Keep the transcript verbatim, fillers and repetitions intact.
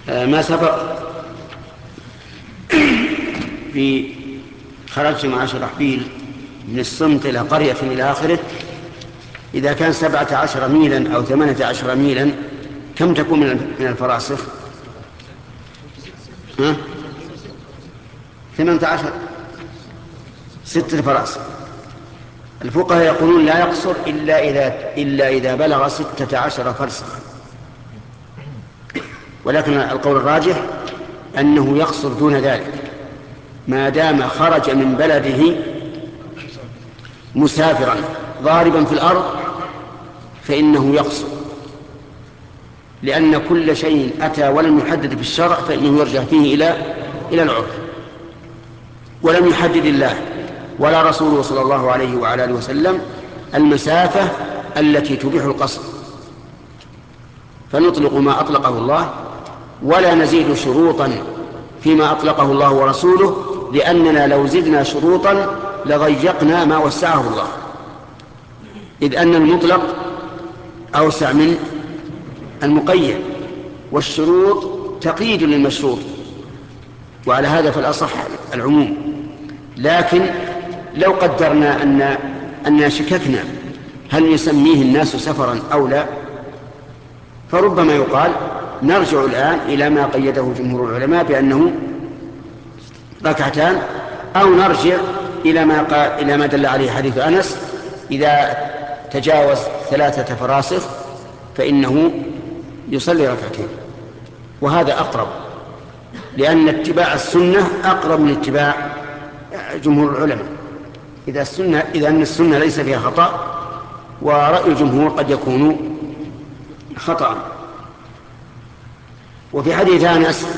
ما سبق في خرجت مع شرحبيل من الصمت إلى قرية إلى آخره. إذا كان سبعة عشر ميلا أو ثمانية عشر ميلا كم تكون من الفراسخ؟ ها؟ ثمانية عشر، ستة فراسخ. الفقهاء يقولون لا يقصر إلا إذا, إلا إذا بلغ ستة عشر فرسخا، ولكن القول الراجح أنه يقصر دون ذلك ما دام خرج من بلده مسافرا ضاربا في الأرض، فإنه يقصر، لأن كل شيء أتى ولم يحدد في الشرع فإنه يرجع فيه إلى إلى العرف، ولم يحدد الله ولا رسوله صلى الله عليه وعلى آله وسلم المسافة التي تبيح القصر، فنطلق ما أطلقه الله ولا نزيد شروطا فيما أطلقه الله ورسوله، لأننا لو زدنا شروطا لضيقنا ما وسعه الله، إذ أن المطلق أوسع من المقيد، والشروط تقييد للمشروط، وعلى هذا فالأصح العموم. لكن لو قدرنا أن أننا شككنا هل يسميه الناس سفرا أو لا، فربما يقال نرجع الآن إلى ما قيده جمهور العلماء بأنه ركعتان، أو نرجع إلى ما قال إلى ما دل عليه حديث أنس إذا تجاوز ثلاثة فراسخ فإنه يصلي ركعتين، وهذا أقرب، لأن اتباع السنة أقرب من اتباع جمهور العلماء إذا السنة إذا أن السنة ليس فيها خطأ، ورأي الجمهور قد يكون خطأ. وفي حديث أنس